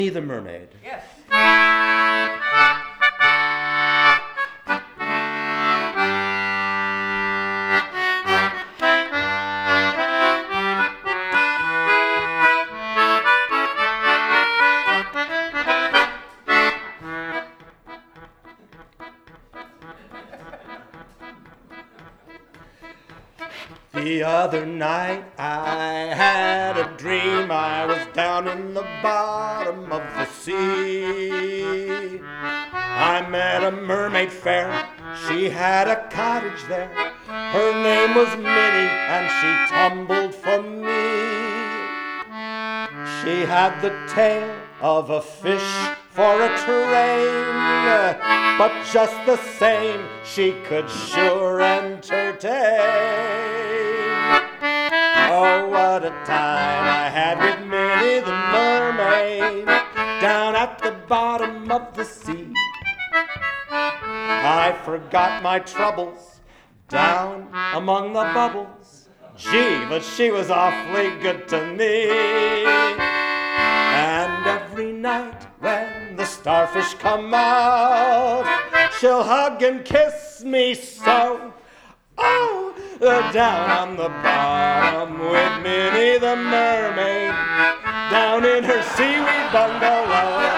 The Mermaid. Yes. The other night I had a dream. I was down in the bottom of the sea. I met a mermaid fair. She had a cottage there. Her name was Minnie and she tumbled for me. She had the tail of a fish for a train, but just the same she could sure entertain. Oh, what a time I had with Minnie the Mermaid down at the bottom of the sea. I forgot my troubles down among the bubbles. Gee, but she was awfully good to me. And every night when the starfish come out, she'll hug and kiss me so. Oh, down on the bottom with Minnie the Mermaid, down in her seaweed bungalow.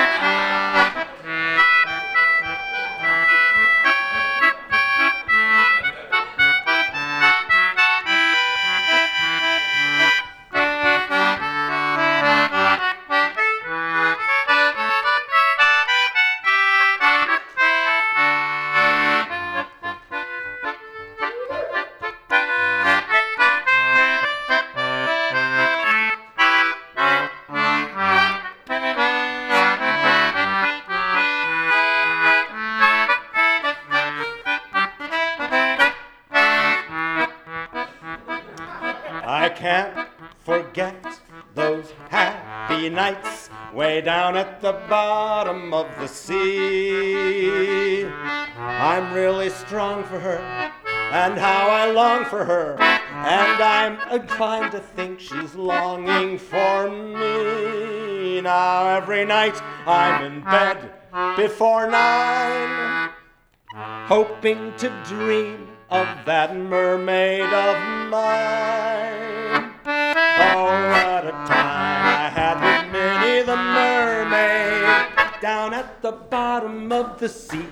I can't forget those happy nights way down at the bottom of the sea. I'm really strong for her, and how I long for her, and I'm inclined to think she's longing for me. Now every night I'm in bed before 9, hoping to dream of that mermaid of mine. Oh, what a time I had with Minnie the Mermaid down at the bottom of the sea.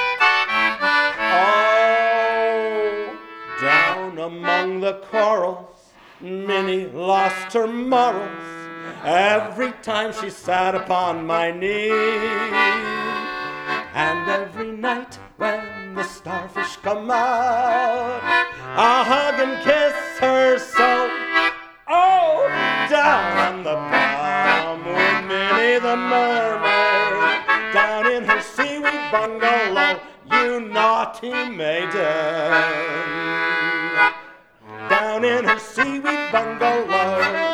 Oh, down among the corals, Minnie lost her morals every time she sat upon my knee. And every night when the starfish come out, I'll hug and kiss her so. Oh, down on the bottom with Minnie the Mermaid, down in her seaweed bungalow, you naughty maiden. Down in her seaweed bungalow.